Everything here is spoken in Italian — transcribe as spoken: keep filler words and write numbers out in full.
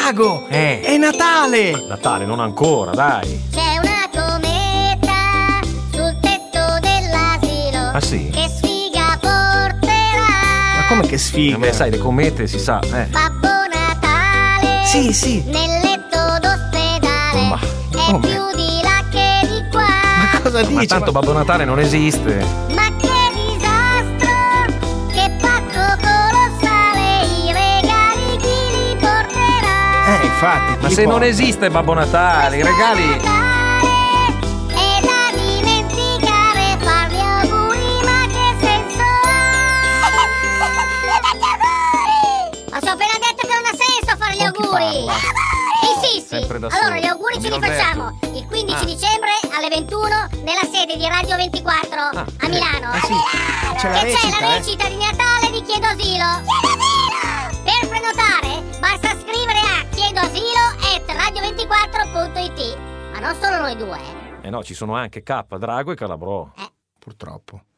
Drago! Eh. È Natale! Natale, non ancora, dai. C'è una cometa sul tetto dell'asilo. Ah, sì? Che sfiga porterà. Ma come che sfiga? A me, sai, le comete si sa, eh. Babbo Natale. Sì, sì. Nel letto d'ospedale. Ma è come? più di là che di qua. Ma cosa dici? Ma tanto Babbo Natale non esiste. Ma che disastro! Che pacco colossale! I regali chi li porterà? Eh, infatti. Ma chi se può? non esiste Babbo Natale, i Questo regali... Natale è da dimenticare, far gli auguri, ma che senso ha? Ma ti ho appena detto che non ha senso fare gli Con chi auguri! parla? Insisti! Sempre da Allora solo. gli auguri Non ce mi li l'ho facciamo il quindici Ah. dicembre alle ventuno nella sede di Radio ventiquattro Ah, a Milano. Eh sì, c'è la E c'è recita, la eh. recita di Natale di Chiedo Asilo. Per prenotare basta scrivere a chiedoasilo at radio ventiquattro punto it. Ma non solo noi due. Eh no, ci sono anche K, Drago e Calabrò. Purtroppo.